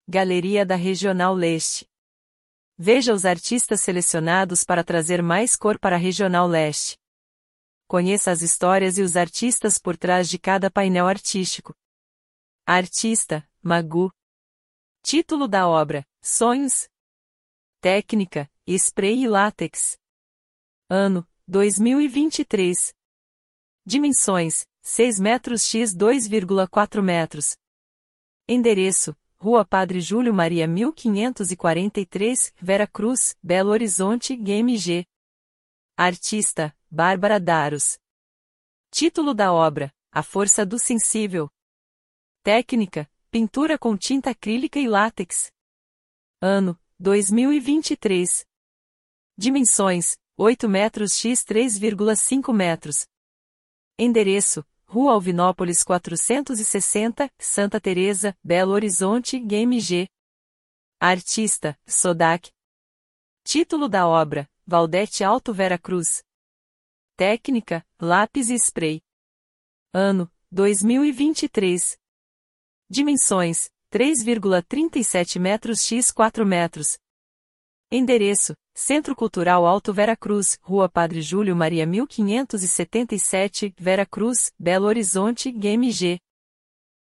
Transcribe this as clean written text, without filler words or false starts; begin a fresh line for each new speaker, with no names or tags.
Galeria da Regional Leste. Veja os artistas selecionados para trazer mais cor para a Regional Leste. Conheça as histórias e os artistas por trás de cada painel artístico. Artista, Magu. Título da obra: Sonhos. Técnica: spray e látex. Ano: 2023. Dimensões: 6 metros x 2,4 metros. Endereço: Rua Padre Júlio Maria 1543, Vera Cruz, Belo Horizonte, GMG. Artista: Bárbara Daros. Título da obra: A Força do Sensível. Técnica: pintura com tinta acrílica e látex. Ano: 2023. Dimensões: 8 metros x 3,5 metros. Endereço: Rua Alvinópolis 460, Santa Teresa, Belo Horizonte, GMG. Artista: Sodak. Título da obra: Valdete Alto Vera Cruz. Técnica: lápis e spray. Ano: 2023. Dimensões: 3,37 metros x 4 metros. Endereço: Centro Cultural Alto Vera Cruz, Rua Padre Júlio Maria 1577, Vera Cruz, Belo Horizonte, GMG.